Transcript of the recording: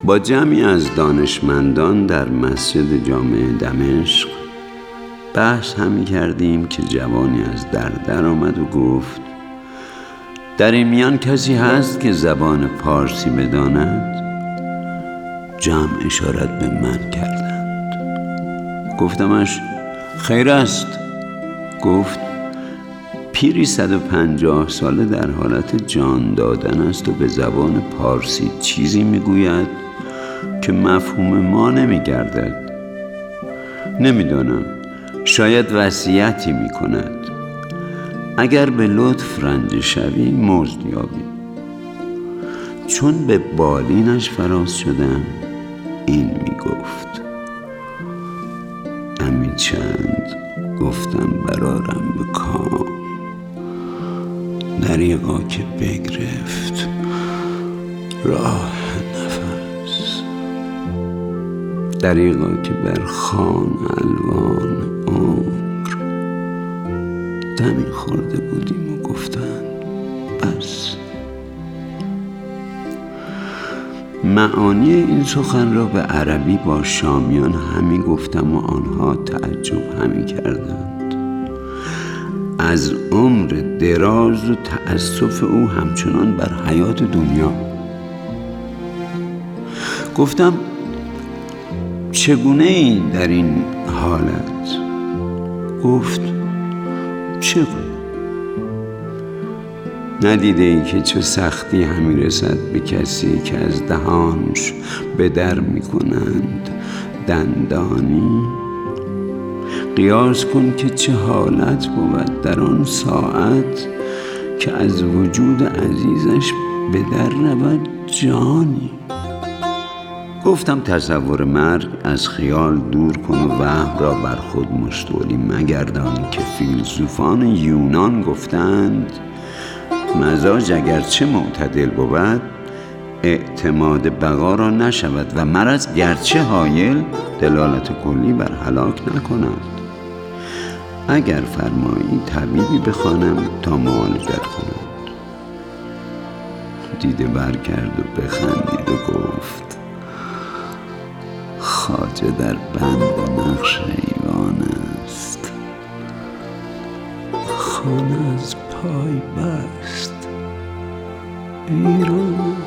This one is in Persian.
با جمعی از دانشمندان در مسجد جامع دمشق بحث همی کردیم که جوانی از در آمد و گفت: در این میان کسی هست که زبان پارسی بداند؟ جمع اشارت به من کردند. گفتمش: خیر است. گفت: پیری 150 ساله در حالت جان دادن است و به زبان پارسی چیزی میگوید که مفهوم ما نمیگردد. نمیدانم، شاید وصیتی میکند. اگر به لطف رنجه شوی مزد یابی. چون به بالینش فراز شدم این میگفت: امی چند گفتم برارم به کام، دریغا که بگرفت راه نفس، دریغا که بر خوان الوان عمر دمی خورده بودیم و گفتند بس. معانی این سخن را به عربی با شامیان همی گفتم و آنها تعجب همی کردند. از عمر دراز و تأسف او همچنان بر حیات دنیا. گفتم: چگونه ای در این حالت؟ گفت: چگونه؟ ندیده ای که چه سختی همی رسد به کسی که از دهانش به در می کنند دندانی؟ قیاس کن که چه حالت بود در آن ساعت که از وجود عزیزش به در رود جانی. گفتم: تصور مرگ از خیال دور کن و وهم را بر خود مستولی مگردان که فیلسوفان یونان گفتند مزاج اگرچه معتدل بود اعتماد بقا را نشود و مرض گرچه هایل دلالت کلی بر هلاک نکند. اگر فرمایی طبیبی بخوانم تا معالجت کند. دیده بر کرد و بخندید و گفت: خواجه در بند نقش ایوان است، خانه از پای بست ایران.